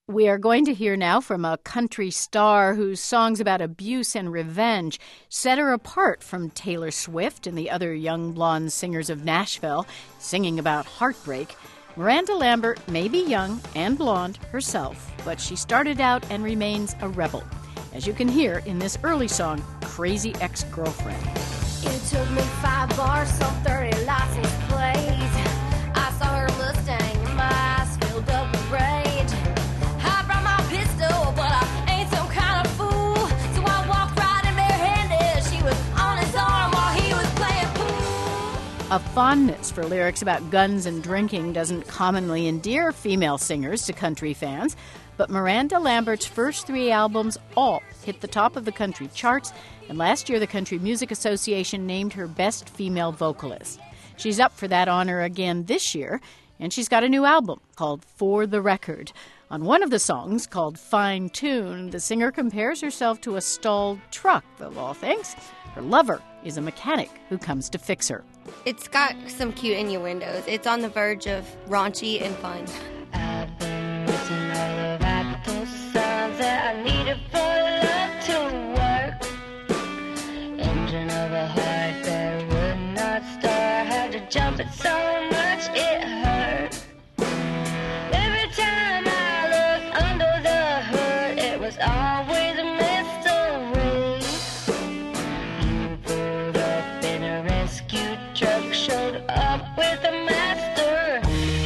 We are going to hear now from a country star whose songs about abuse and revenge set her apart from Taylor Swift and the other young blonde singers of Nashville singing about heartbreak. Miranda Lambert may be young and blonde herself, but she started out and remains a rebel, as you can hear in this early song, Crazy Ex-Girlfriend. It took me 5 bars, so 30 license plates. I saw her Mustang and my eyes filled up with rage. I brought my pistol, but I ain't some kind of fool. So I walked right in barehanded. She was on his arm while he was playing pool. A fondness for lyrics about guns and drinking doesn't commonly endear female singers to country fans, but Miranda Lambert's first 3 albums all hit the top of the country charts, and last year the Country Music Association named her Best Female Vocalist. She's up for that honor again this year, and she's got a new album called For the Record. On one of the songs, called Fine Tune, the singer compares herself to a stalled truck, of all things. Her lover is a mechanic who comes to fix her. It's got some cute innuendos. It's on the verge of raunchy and fun. I've been missing all of Apple's songs that I needed for love to work. Engine of a heart that would not start. Had to jump it so much it hurt. Every time I looked under the hood, it was always a mystery. You pulled up in a rescue truck, showed up with a master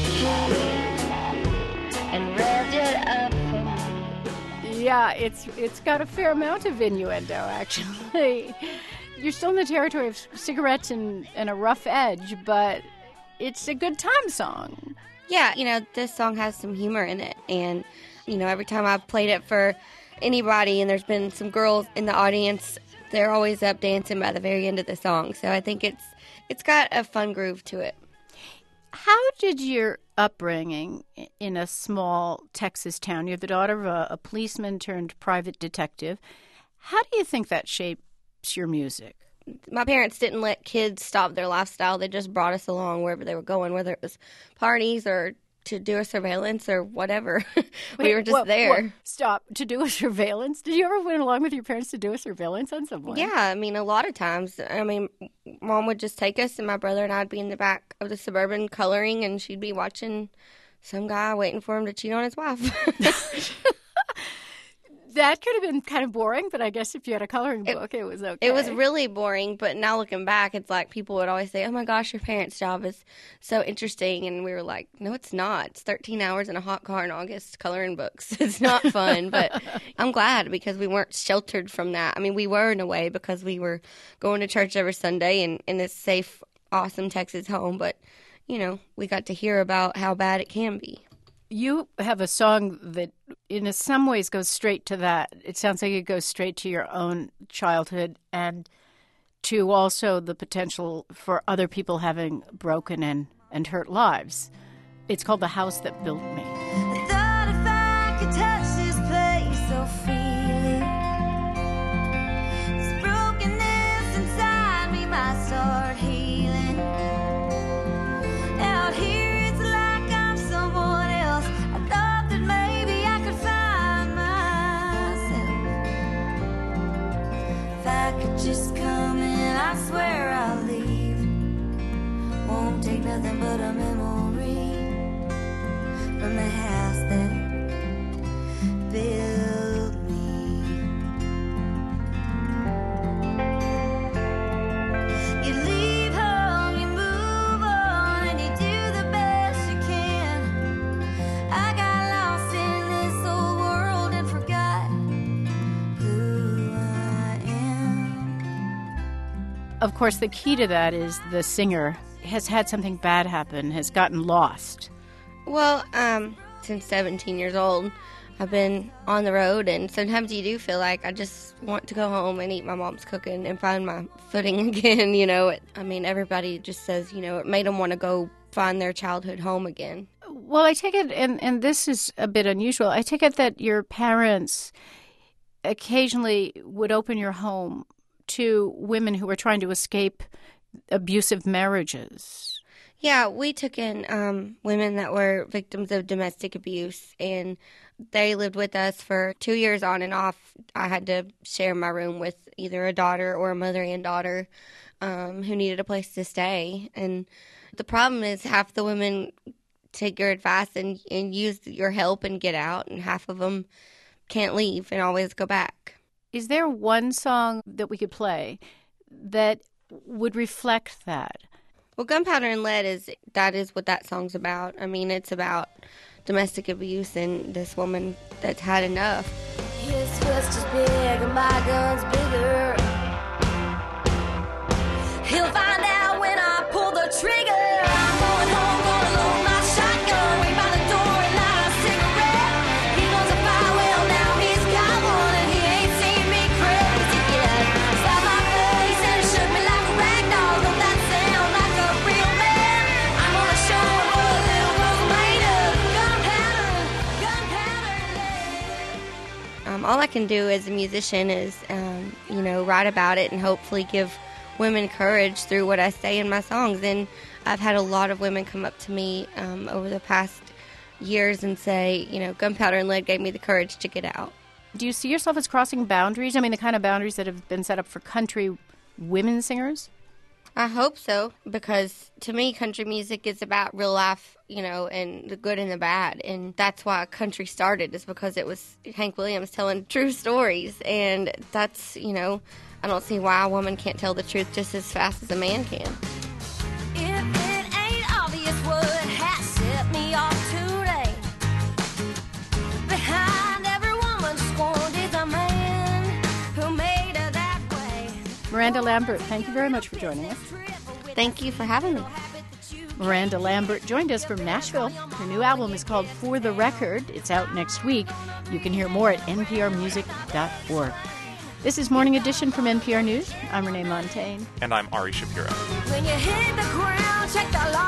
key, and revved it up for me. Yeah, it's got a fair amount of innuendo, actually. You're still in the territory of cigarettes and a rough edge, but it's a good time song. Yeah, this song has some humor in it. And, every time I've played it for anybody and there's been some girls in the audience, they're always up dancing by the very end of the song. So I think it's got a fun groove to it. How did your upbringing in a small Texas town, you're the daughter of a policeman turned private detective, how do you think that shapes your music? My parents didn't let kids stop their lifestyle. They just brought us along wherever they were going, whether it was parties or to do a surveillance or whatever. We were just there. Stop. To do a surveillance? Did you ever went along with your parents to do a surveillance on someone? Yeah, a lot of times. Mom would just take us, and my brother and I would be in the back of the Suburban coloring, and she'd be watching some guy waiting for him to cheat on his wife. That could have been kind of boring, but I guess if you had a coloring book, it was okay. It was really boring, but now looking back, it's like people would always say, oh my gosh, your parents' job is so interesting. And we were like, no, it's not. It's 13 hours in a hot car in August coloring books. It's not fun, but I'm glad because we weren't sheltered from that. We were in a way because we were going to church every Sunday and in this safe, awesome Texas home. But, we got to hear about how bad it can be. You have a song that in some ways goes straight to that. It sounds like it goes straight to your own childhood and to also the potential for other people having broken and hurt lives. It's called The House That Built Me. I thought if I could touch this place so freely, this brokenness inside me might start healing. Out here it's like I'm someone else. I thought that maybe I could find myself. If I could just come in, I swear I'll leave. Won't take nothing but a memory from the house that built me. You leave home, you move on, and you do the best you can. I got lost in this old world and forgot who I am. Of course, the key to that is the singer has had something bad happen, has gotten lost. Well, since 17 years old, I've been on the road, and sometimes you do feel like I just want to go home and eat my mom's cooking and find my footing again, Everybody just says, it made them want to go find their childhood home again. Well, I take it, and this is a bit unusual, I take it that your parents occasionally would open your home to women who were trying to escape abusive marriages. Yeah, we took in women that were victims of domestic abuse, and They lived with us for 2 years on and off. I had to share my room with either a daughter or a mother and daughter who needed a place to stay. And the problem is half the women take your advice and use your help and get out, and half of them can't leave and always go back. Is there one song that we could play that would reflect that? Well, Gunpowder and Lead is what that song's about. I mean, it's about domestic abuse and this woman that's had enough. His fist is big and my gun's bigger. He'll find out when I pull the trigger. I'm going home, gonna load my shotgun, wait by the door and light a cigarette. He wants a fire, well now he's got one and he ain't seen me crazy yet. Slapped my face and shook me like a rag doll. Don't that sound like a real man? I'm gonna show him what a little girl's made of. Gunpowder, lead. All I can do as a musician is, write about it and hopefully give women courage through what I say in my songs. And I've had a lot of women come up to me over the past years and say, Gunpowder and Lead gave me the courage to get out. Do you see yourself as crossing boundaries? I mean, the kind of boundaries that have been set up for country women singers? I hope so, because to me, country music is about real life, and the good and the bad. And that's why country started, is because it was Hank Williams telling true stories. And that's, I don't see why a woman can't tell the truth just as fast as a man can. If it ain't obvious what has set me off today, behind every woman scorned is a man who made her that way. Miranda Lambert, thank you very much for joining us. Thank you for having me. Miranda Lambert joined us from Nashville. Her new album is called For the Record. It's out next week. You can hear more at nprmusic.org. This is Morning Edition from NPR News. I'm Renee Montaigne. And I'm Ari Shapiro. When you hit the ground, check the